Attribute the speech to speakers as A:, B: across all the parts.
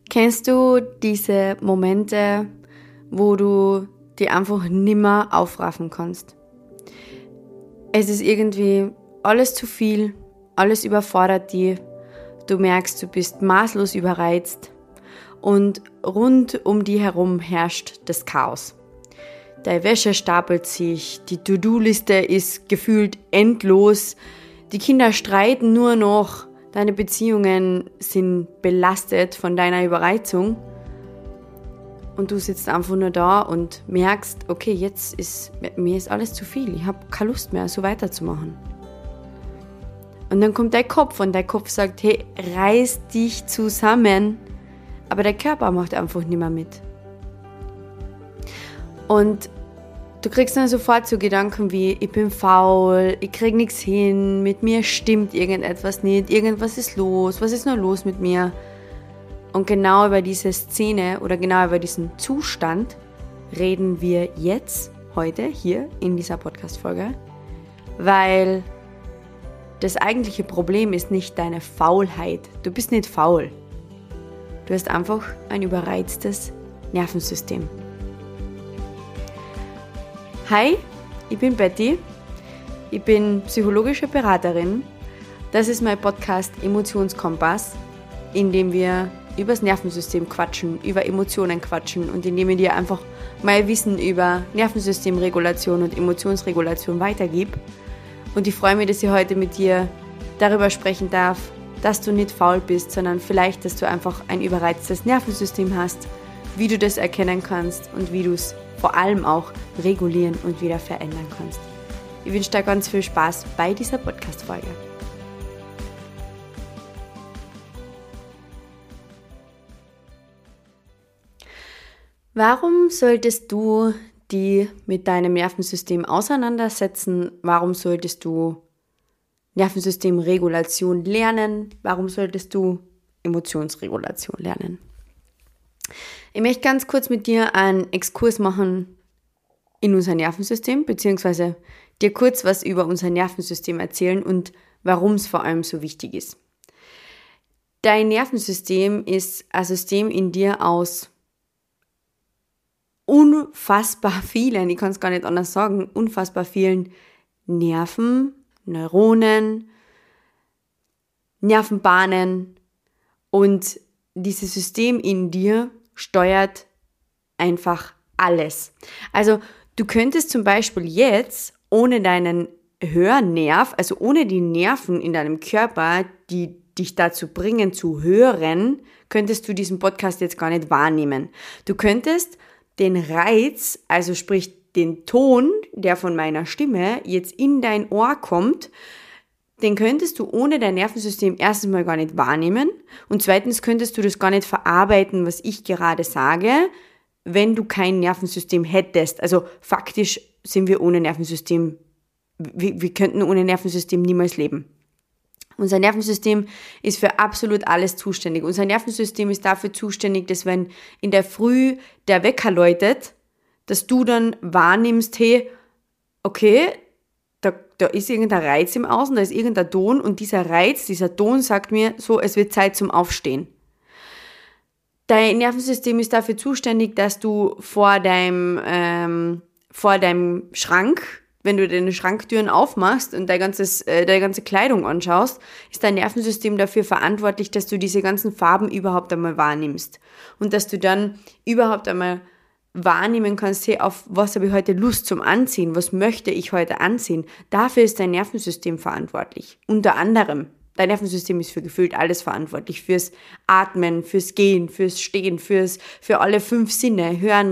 A: Kennst du diese Momente, wo du die einfach nimmer aufraffen kannst? Es ist irgendwie alles zu viel, alles überfordert dich, du merkst, du bist maßlos überreizt und rund um dich herum herrscht das Chaos. Deine Wäsche stapelt sich, die To-Do-Liste ist gefühlt endlos, die Kinder streiten nur noch, deine Beziehungen sind belastet von deiner Überreizung und du sitzt einfach nur da und merkst, okay, mir ist alles zu viel, ich habe keine Lust mehr, so weiterzumachen. Und dann kommt dein Kopf und dein Kopf sagt, hey, reiß dich zusammen, aber der Körper macht einfach nicht mehr mit. Und du kriegst dann sofort so Gedanken wie, ich bin faul, ich krieg nichts hin, mit mir stimmt irgendetwas nicht, irgendwas ist los, was ist nur los mit mir? Und genau über diese Szene oder genau über diesen Zustand reden wir jetzt, heute, hier in dieser Podcast-Folge, weil das eigentliche Problem ist nicht deine Faulheit. Du bist nicht faul. Du hast einfach ein überreiztes Nervensystem. Hi, ich bin Betty, ich bin psychologische Beraterin. Das ist mein Podcast Emotionskompass, in dem wir über das Nervensystem quatschen, über Emotionen quatschen und in dem ich dir einfach mein Wissen über Nervensystemregulation und Emotionsregulation weitergebe. Und ich freue mich, dass ich heute mit dir darüber sprechen darf, dass du nicht faul bist, sondern vielleicht, dass du einfach ein überreiztes Nervensystem hast, wie du das erkennen kannst und wie du es vor allem auch regulieren und wieder verändern kannst. Ich wünsche dir ganz viel Spaß bei dieser Podcast-Folge. Warum solltest du die mit deinem Nervensystem auseinandersetzen? Warum solltest du Nervensystemregulation lernen? Warum solltest du Emotionsregulation lernen? Ich möchte ganz kurz mit dir einen Exkurs machen in unser Nervensystem, beziehungsweise dir kurz was über unser Nervensystem erzählen und warum es vor allem so wichtig ist. Dein Nervensystem ist ein System in dir aus unfassbar vielen, ich kann es gar nicht anders sagen, unfassbar vielen Nerven, Neuronen, Nervenbahnen und dieses System in dir steuert einfach alles. Also du könntest zum Beispiel jetzt ohne deinen Hörnerv, also ohne die Nerven in deinem Körper, die dich dazu bringen zu hören, könntest du diesen Podcast jetzt gar nicht wahrnehmen. Du könntest den Reiz, also sprich den Ton, der von meiner Stimme jetzt in dein Ohr kommt, den könntest du ohne dein Nervensystem erstens mal gar nicht wahrnehmen und zweitens könntest du das gar nicht verarbeiten, was ich gerade sage, wenn du kein Nervensystem hättest. Also faktisch sind wir ohne Nervensystem, wir könnten ohne Nervensystem niemals leben. Unser Nervensystem ist für absolut alles zuständig. Unser Nervensystem ist dafür zuständig, dass wenn in der Früh der Wecker läutet, dass du dann wahrnimmst, hey, okay, da ist irgendein Reiz im Außen, da ist irgendein Ton und dieser Reiz, dieser Ton sagt mir so, es wird Zeit zum Aufstehen. Dein Nervensystem ist dafür zuständig, dass du vor deinem Schrank, wenn du deine Schranktüren aufmachst und deine ganze Kleidung anschaust, ist dein Nervensystem dafür verantwortlich, dass du diese ganzen Farben überhaupt einmal wahrnimmst. Und dass du dann überhaupt einmal wahrnehmen kannst, hey, auf was habe ich heute Lust zum Anziehen, was möchte ich heute anziehen. Dafür ist dein Nervensystem verantwortlich. Unter anderem. Dein Nervensystem ist für gefühlt alles verantwortlich. Fürs Atmen, fürs Gehen, fürs Stehen, für alle 5 Sinne. Hören,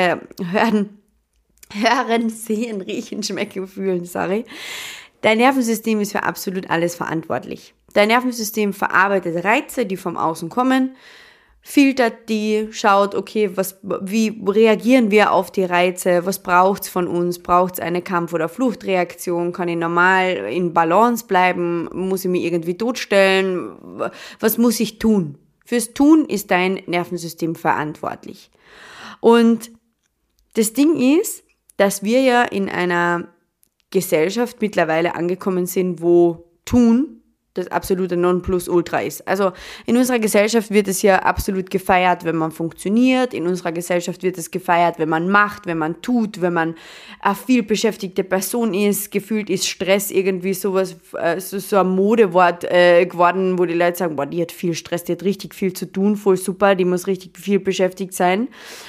A: sehen, riechen, schmecken, fühlen, sorry. Dein Nervensystem ist für absolut alles verantwortlich. Dein Nervensystem verarbeitet Reize, die vom Außen kommen, filtert die, schaut, okay, wie reagieren wir auf die Reize, was braucht's von uns, braucht's eine Kampf- oder Fluchtreaktion, kann ich normal in Balance bleiben, muss ich mich irgendwie totstellen, was muss ich tun? Fürs Tun ist dein Nervensystem verantwortlich. Und das Ding ist, dass wir ja in einer Gesellschaft mittlerweile angekommen sind, wo Tun das absolute Nonplusultra ist. Also in unserer Gesellschaft wird es ja absolut gefeiert, wenn man funktioniert. In unserer Gesellschaft wird es gefeiert, wenn man macht, wenn man tut, wenn man eine viel beschäftigte Person ist. Gefühlt ist Stress irgendwie sowas, so ein Modewort geworden, wo die Leute sagen, boah, die hat viel Stress, die hat richtig viel zu tun, voll super, die muss richtig viel beschäftigt sein.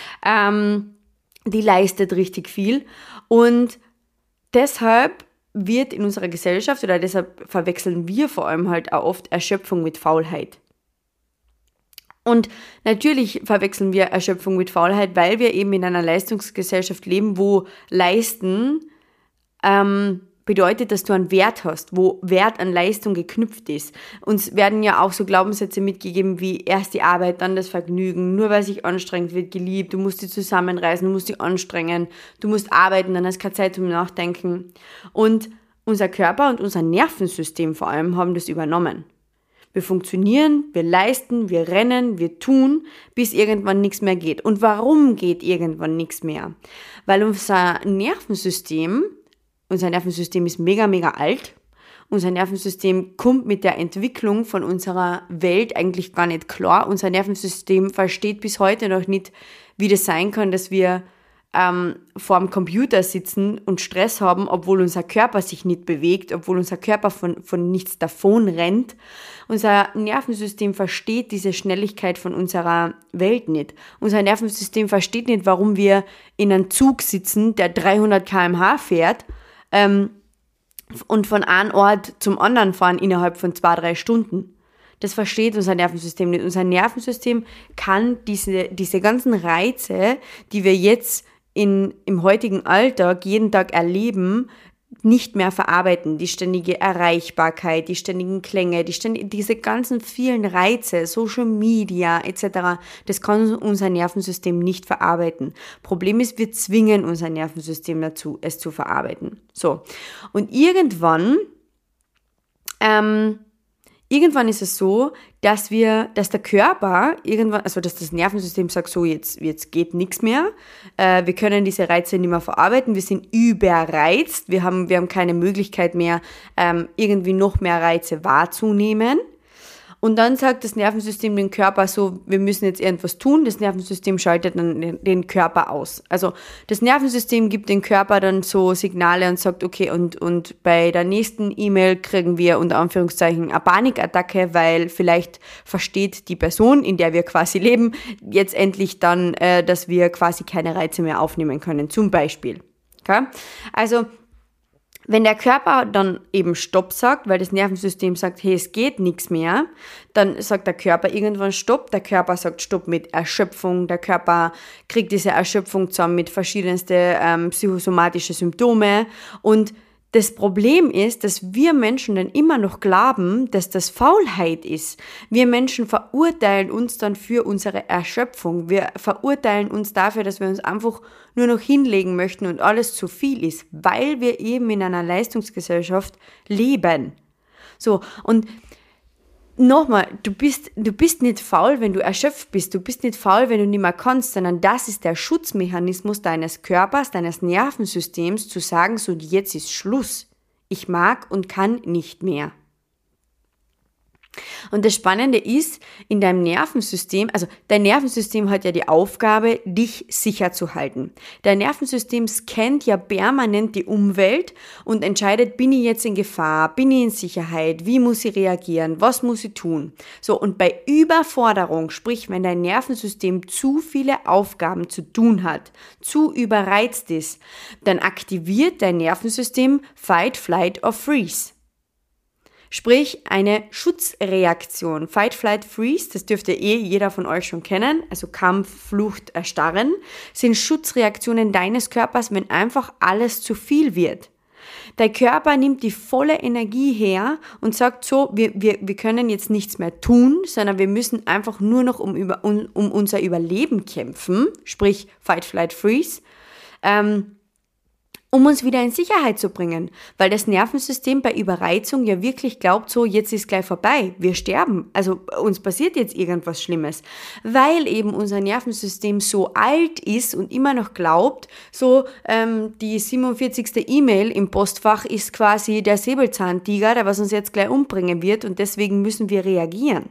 A: Die leistet richtig viel. Und deshalb wird in unserer Gesellschaft, oder deshalb verwechseln wir vor allem halt auch oft Erschöpfung mit Faulheit. Und natürlich verwechseln wir Erschöpfung mit Faulheit, weil wir eben in einer Leistungsgesellschaft leben, wo Leisten bedeutet, dass du einen Wert hast, wo Wert an Leistung geknüpft ist. Uns werden ja auch so Glaubenssätze mitgegeben wie erst die Arbeit, dann das Vergnügen, nur weil sich anstrengend wird geliebt, du musst dich zusammenreißen, du musst dich anstrengen, du musst arbeiten, dann hast du keine Zeit zum Nachdenken. Und unser Körper und unser Nervensystem vor allem haben das übernommen. Wir funktionieren, wir leisten, wir rennen, wir tun, bis irgendwann nichts mehr geht. Und warum geht irgendwann nichts mehr? Weil unser Nervensystem ist mega, mega alt. Unser Nervensystem kommt mit der Entwicklung von unserer Welt eigentlich gar nicht klar. Unser Nervensystem versteht bis heute noch nicht, wie das sein kann, dass wir vor dem Computer sitzen und Stress haben, obwohl unser Körper sich nicht bewegt, obwohl unser Körper von nichts davon rennt. Unser Nervensystem versteht diese Schnelligkeit von unserer Welt nicht. Unser Nervensystem versteht nicht, warum wir in einem Zug sitzen, der 300 km/h fährt, und von einem Ort zum anderen fahren innerhalb von 2-3 Stunden. Das versteht unser Nervensystem nicht. Unser Nervensystem kann diese ganzen Reize, die wir jetzt im heutigen Alltag jeden Tag erleben, nicht mehr verarbeiten. Die ständige Erreichbarkeit, die ständigen Klänge, diese ganzen vielen Reize, Social Media etc., das kann unser Nervensystem nicht verarbeiten. Problem ist, wir zwingen unser Nervensystem dazu, es zu verarbeiten. So. Und irgendwann ist es so, dass der Körper dass das Nervensystem sagt, so jetzt geht nichts mehr, wir können diese Reize nicht mehr verarbeiten, wir sind überreizt, wir haben keine Möglichkeit mehr, irgendwie noch mehr Reize wahrzunehmen. Und dann sagt das Nervensystem dem Körper so, wir müssen jetzt irgendwas tun. Das Nervensystem schaltet dann den Körper aus. Also das Nervensystem gibt dem Körper dann so Signale und sagt, okay, und bei der nächsten E-Mail kriegen wir unter Anführungszeichen eine Panikattacke, weil vielleicht versteht die Person, in der wir quasi leben, jetzt endlich dann, dass wir quasi keine Reize mehr aufnehmen können, zum Beispiel. Okay? Also wenn der Körper dann eben Stopp sagt, weil das Nervensystem sagt, hey, es geht nichts mehr, dann sagt der Körper irgendwann Stopp. Der Körper sagt Stopp mit Erschöpfung. Der Körper kriegt diese Erschöpfung zusammen mit verschiedensten psychosomatische Symptome. Und das Problem ist, dass wir Menschen dann immer noch glauben, dass das Faulheit ist. Wir Menschen verurteilen uns dann für unsere Erschöpfung. Wir verurteilen uns dafür, dass wir uns einfach nur noch hinlegen möchten und alles zu viel ist, weil wir eben in einer Leistungsgesellschaft leben. So, und nochmal, du bist nicht faul, wenn du erschöpft bist. Du bist nicht faul, wenn du nicht mehr kannst, sondern das ist der Schutzmechanismus deines Körpers, deines Nervensystems, zu sagen, so jetzt ist Schluss. Ich mag und kann nicht mehr. Und das Spannende ist, in deinem Nervensystem, also dein Nervensystem hat ja die Aufgabe, dich sicher zu halten. Dein Nervensystem scannt ja permanent die Umwelt und entscheidet, bin ich jetzt in Gefahr, bin ich in Sicherheit, wie muss ich reagieren, was muss ich tun. So, und bei Überforderung, sprich, wenn dein Nervensystem zu viele Aufgaben zu tun hat, zu überreizt ist, dann aktiviert dein Nervensystem Fight, Flight or Freeze. Sprich, eine Schutzreaktion. Fight, Flight, Freeze, das dürfte jeder von euch schon kennen, also Kampf, Flucht, Erstarren, sind Schutzreaktionen deines Körpers, wenn einfach alles zu viel wird. Dein Körper nimmt die volle Energie her und sagt so, wir können jetzt nichts mehr tun, sondern wir müssen einfach nur noch um unser Überleben kämpfen, sprich Fight, Flight, Freeze. um uns wieder in Sicherheit zu bringen, weil das Nervensystem bei Überreizung ja wirklich glaubt, so jetzt ist gleich vorbei, wir sterben, also uns passiert jetzt irgendwas Schlimmes, weil eben unser Nervensystem so alt ist und immer noch glaubt, so die 47. E-Mail im Postfach ist quasi der Säbelzahntiger, der was uns jetzt gleich umbringen wird und deswegen müssen wir reagieren.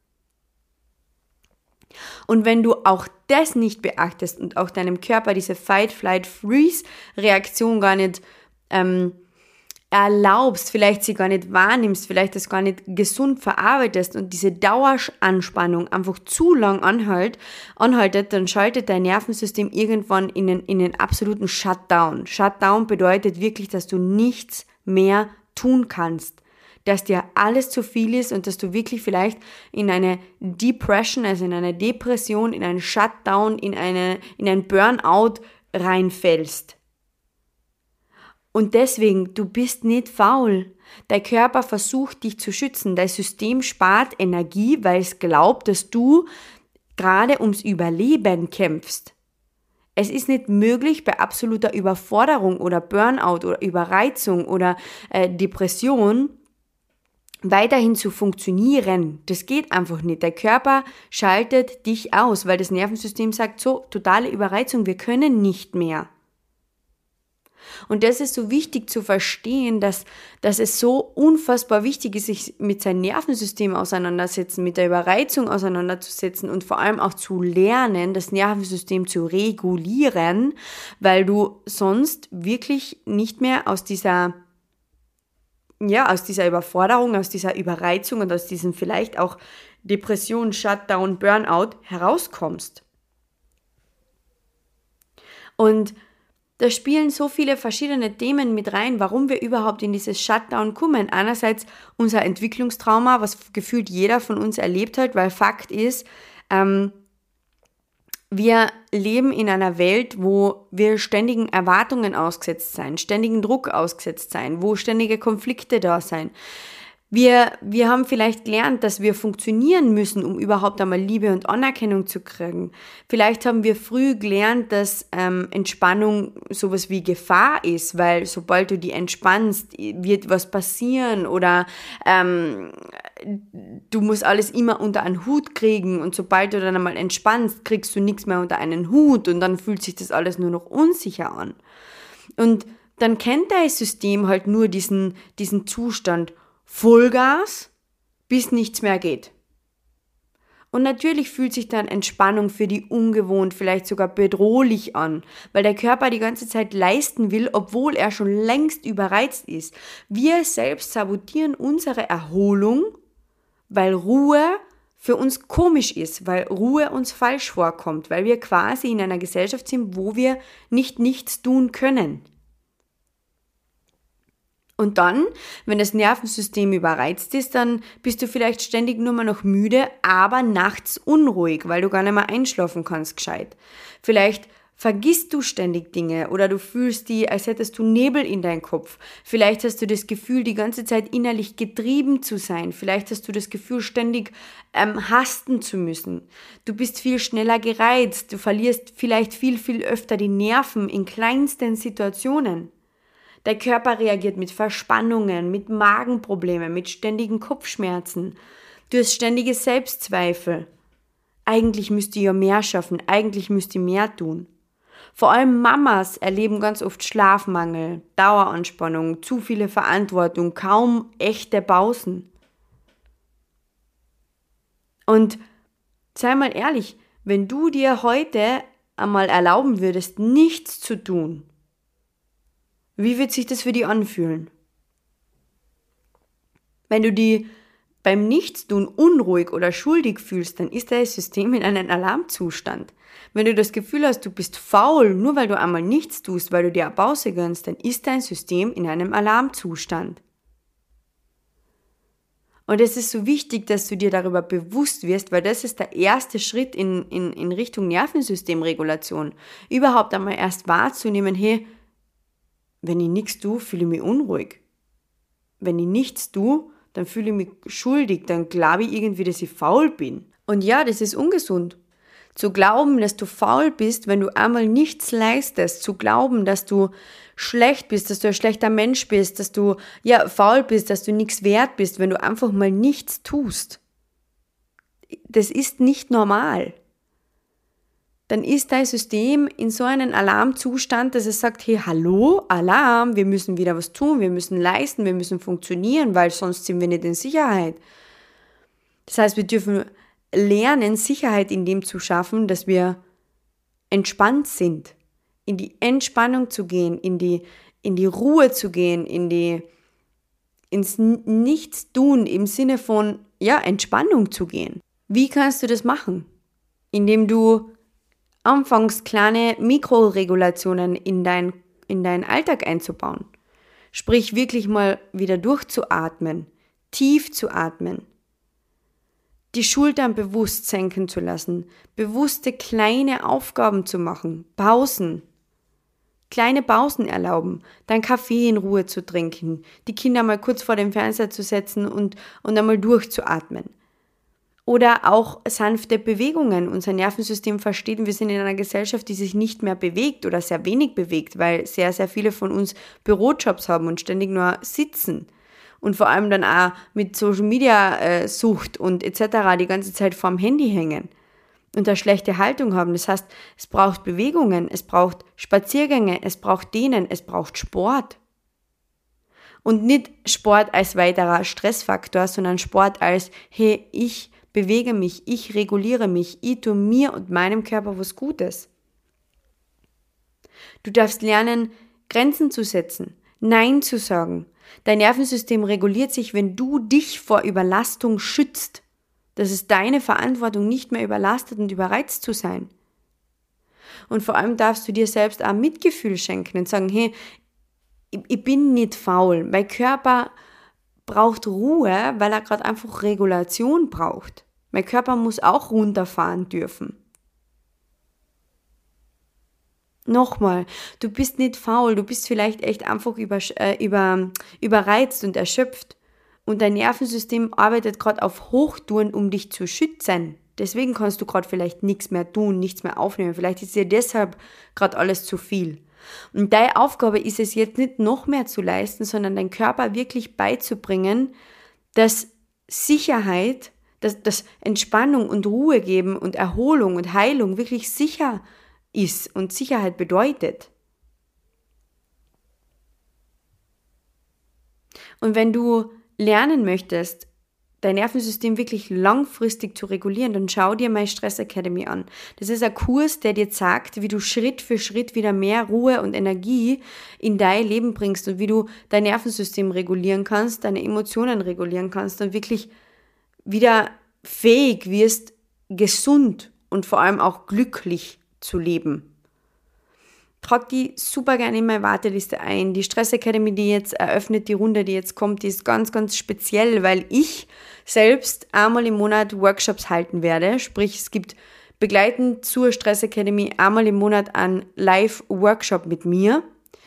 A: Und wenn du auch das nicht beachtest und auch deinem Körper diese Fight-Flight-Freeze-Reaktion gar nicht erlaubst, vielleicht sie gar nicht wahrnimmst, vielleicht das gar nicht gesund verarbeitest und diese Daueranspannung einfach zu lang anhaltet, dann schaltet dein Nervensystem irgendwann in den absoluten Shutdown. Shutdown bedeutet wirklich, dass du nichts mehr tun kannst, dass dir alles zu viel ist und dass du wirklich vielleicht in eine Depression, also in eine Depression, in einen Shutdown, in ein Burnout reinfällst. Und deswegen, du bist nicht faul. Dein Körper versucht, dich zu schützen. Dein System spart Energie, weil es glaubt, dass du gerade ums Überleben kämpfst. Es ist nicht möglich, bei absoluter Überforderung oder Burnout oder Überreizung oder Depression weiterhin zu funktionieren. Das geht einfach nicht. Der Körper schaltet dich aus, weil das Nervensystem sagt, so, totale Überreizung, wir können nicht mehr. Und das ist so wichtig zu verstehen, dass es so unfassbar wichtig ist, sich mit seinem Nervensystem auseinandersetzen, mit der Überreizung auseinanderzusetzen und vor allem auch zu lernen, das Nervensystem zu regulieren, weil du sonst wirklich nicht mehr aus dieser Überforderung, aus dieser Überreizung und aus diesem vielleicht auch Depression, Shutdown, Burnout herauskommst. Und da spielen so viele verschiedene Themen mit rein, warum wir überhaupt in dieses Shutdown kommen. Einerseits unser Entwicklungstrauma, was gefühlt jeder von uns erlebt hat, weil Fakt ist, wir leben in einer Welt, wo wir ständigen Erwartungen ausgesetzt sein, ständigen Druck ausgesetzt sein, wo ständige Konflikte da sein. Wir haben vielleicht gelernt, dass wir funktionieren müssen, um überhaupt einmal Liebe und Anerkennung zu kriegen. Vielleicht haben wir früh gelernt, dass Entspannung sowas wie Gefahr ist, weil sobald du die entspannst, wird was passieren oder du musst alles immer unter einen Hut kriegen und sobald du dann einmal entspannst, kriegst du nichts mehr unter einen Hut und dann fühlt sich das alles nur noch unsicher an. Und dann kennt dein System halt nur diesen Zustand Vollgas, bis nichts mehr geht. Und natürlich fühlt sich dann Entspannung für die ungewohnt, vielleicht sogar bedrohlich an, weil der Körper die ganze Zeit leisten will, obwohl er schon längst überreizt ist. Wir selbst sabotieren unsere Erholung, weil Ruhe für uns komisch ist, weil Ruhe uns falsch vorkommt, weil wir quasi in einer Gesellschaft sind, wo wir nicht nichts tun können. Und dann, wenn das Nervensystem überreizt ist, dann bist du vielleicht ständig nur mal noch müde, aber nachts unruhig, weil du gar nicht mehr einschlafen kannst gescheit. Vielleicht vergisst du ständig Dinge oder du fühlst die, als hättest du Nebel in deinem Kopf. Vielleicht hast du das Gefühl, die ganze Zeit innerlich getrieben zu sein. Vielleicht hast du das Gefühl, ständig hasten zu müssen. Du bist viel schneller gereizt. Du verlierst vielleicht viel, viel öfter die Nerven in kleinsten Situationen. Der Körper reagiert mit Verspannungen, mit Magenproblemen, mit ständigen Kopfschmerzen. Du hast ständige Selbstzweifel. Eigentlich müsst ihr ja mehr schaffen, eigentlich müsst ihr mehr tun. Vor allem Mamas erleben ganz oft Schlafmangel, Daueranspannung, zu viele Verantwortung, kaum echte Pausen. Und sei mal ehrlich, wenn du dir heute einmal erlauben würdest, nichts zu tun, wie wird sich das für dich anfühlen? Wenn du dich beim Nichtstun unruhig oder schuldig fühlst, dann ist dein System in einem Alarmzustand. Wenn du das Gefühl hast, du bist faul, nur weil du einmal nichts tust, weil du dir eine Pause gönnst, dann ist dein System in einem Alarmzustand. Und es ist so wichtig, dass du dir darüber bewusst wirst, weil das ist der erste Schritt in Richtung Nervensystemregulation. Überhaupt einmal erst wahrzunehmen, hey, wenn ich nichts tue, fühle ich mich unruhig. Wenn ich nichts tue, dann fühle ich mich schuldig, dann glaube ich irgendwie, dass ich faul bin. Und ja, das ist ungesund. Zu glauben, dass du faul bist, wenn du einmal nichts leistest. Zu glauben, dass du schlecht bist, dass du ein schlechter Mensch bist, dass du faul bist, dass du nichts wert bist, wenn du einfach mal nichts tust. Das ist nicht normal. Dann ist dein System in so einem Alarmzustand, dass es sagt, hey, hallo, Alarm, wir müssen wieder was tun, wir müssen leisten, wir müssen funktionieren, weil sonst sind wir nicht in Sicherheit. Das heißt, wir dürfen lernen, Sicherheit in dem zu schaffen, dass wir entspannt sind, in die Entspannung zu gehen, in die Ruhe zu gehen, ins Nichtstun im Sinne von, Entspannung zu gehen. Wie kannst du das machen? Indem du anfangs kleine Mikroregulationen in deinen Alltag einzubauen. Sprich, wirklich mal wieder durchzuatmen, tief zu atmen, die Schultern bewusst senken zu lassen, bewusste kleine Aufgaben zu machen, Pausen, kleine Pausen erlauben, deinen Kaffee in Ruhe zu trinken, die Kinder mal kurz vor dem Fernseher zu setzen und einmal durchzuatmen. Oder auch sanfte Bewegungen. Unser Nervensystem versteht, wir sind in einer Gesellschaft, die sich nicht mehr bewegt oder sehr wenig bewegt, weil sehr, sehr viele von uns Bürojobs haben und ständig nur sitzen. Und vor allem dann auch mit Social Media Sucht und etc. die ganze Zeit vorm Handy hängen und eine schlechte Haltung haben. Das heißt, es braucht Bewegungen, es braucht Spaziergänge, es braucht Dehnen, es braucht Sport. Und nicht Sport als weiterer Stressfaktor, sondern Sport als, hey, ich bewege mich, ich reguliere mich, ich tue mir und meinem Körper was Gutes. Du darfst lernen, Grenzen zu setzen, Nein zu sagen. Dein Nervensystem reguliert sich, wenn du dich vor Überlastung schützt. Das ist deine Verantwortung, nicht mehr überlastet und überreizt zu sein. Und vor allem darfst du dir selbst auch Mitgefühl schenken und sagen, hey, ich bin nicht faul. Mein Körper braucht Ruhe, weil er gerade einfach Regulation braucht. Mein Körper muss auch runterfahren dürfen. Nochmal, du bist nicht faul, du bist vielleicht echt einfach überreizt und erschöpft. Und dein Nervensystem arbeitet gerade auf Hochtouren, um dich zu schützen. Deswegen kannst du gerade vielleicht nichts mehr tun, nichts mehr aufnehmen. Vielleicht ist dir deshalb gerade alles zu viel. Und deine Aufgabe ist es jetzt nicht noch mehr zu leisten, sondern deinen Körper wirklich beizubringen, dass Sicherheit, dass Entspannung und Ruhe geben und Erholung und Heilung wirklich sicher ist und Sicherheit bedeutet. Und wenn du lernen möchtest, dein Nervensystem wirklich langfristig zu regulieren, dann schau dir My Stress Academy an. Das ist ein Kurs, der dir sagt, wie du Schritt für Schritt wieder mehr Ruhe und Energie in dein Leben bringst und wie du dein Nervensystem regulieren kannst, deine Emotionen regulieren kannst und wirklich wieder fähig wirst, gesund und vor allem auch glücklich zu leben. Trag die super gerne in meine Warteliste ein. Die Stress Academy, die jetzt eröffnet, die Runde, die jetzt kommt, die ist ganz, ganz speziell, weil ich selbst einmal im Monat Workshops halten werde. Sprich, es gibt begleitend zur Stress Academy einmal im Monat einen Live-Workshop mit mir.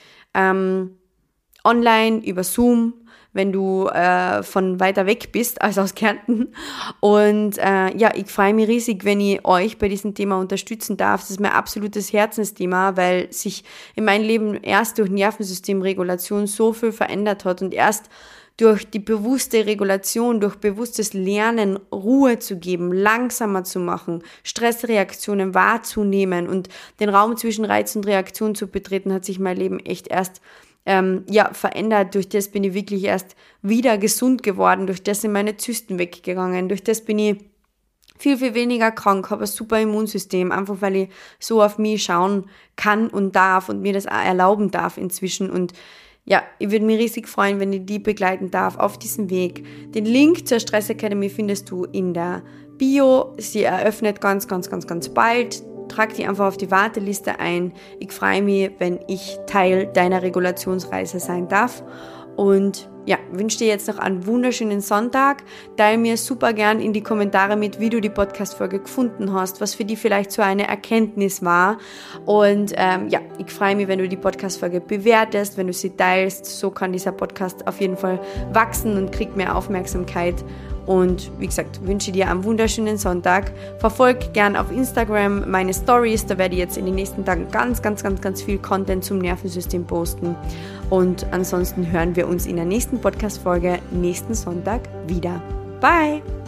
A: Online, über Zoom, wenn du von weiter weg bist als aus Kärnten. Und ich freue mich riesig, wenn ich euch bei diesem Thema unterstützen darf. Das ist mein absolutes Herzensthema, weil sich in meinem Leben erst durch Nervensystemregulation so viel verändert hat und erst durch die bewusste Regulation, durch bewusstes Lernen Ruhe zu geben, langsamer zu machen, Stressreaktionen wahrzunehmen und den Raum zwischen Reiz und Reaktion zu betreten, hat sich mein Leben echt erst verändert. Durch das bin ich wirklich erst wieder gesund geworden, durch das sind meine Zysten weggegangen, durch das bin ich viel, viel weniger krank, habe ein super Immunsystem, einfach weil ich so auf mich schauen kann und darf und mir das auch erlauben darf inzwischen. Und ja, ich würde mich riesig freuen, wenn ich die begleiten darf auf diesem Weg. Den Link zur Stress Academy findest du in der Bio. Sie eröffnet ganz, ganz, ganz, ganz bald. Trag die einfach auf die Warteliste ein. Ich freue mich, wenn ich Teil deiner Regulationsreise sein darf. Und ja, wünsche dir jetzt noch einen wunderschönen Sonntag. Teile mir super gern in die Kommentare mit, wie du die Podcast-Folge gefunden hast, was für dich vielleicht so eine Erkenntnis war. Und ich freue mich, wenn du die Podcast-Folge bewertest, wenn du sie teilst. So kann dieser Podcast auf jeden Fall wachsen und kriegt mehr Aufmerksamkeit. Und wie gesagt, wünsche dir einen wunderschönen Sonntag. Verfolg gern auf Instagram meine Stories. Da werde ich jetzt in den nächsten Tagen ganz viel Content zum Nervensystem posten. Und ansonsten hören wir uns in der nächsten Podcast-Folge nächsten Sonntag wieder. Bye!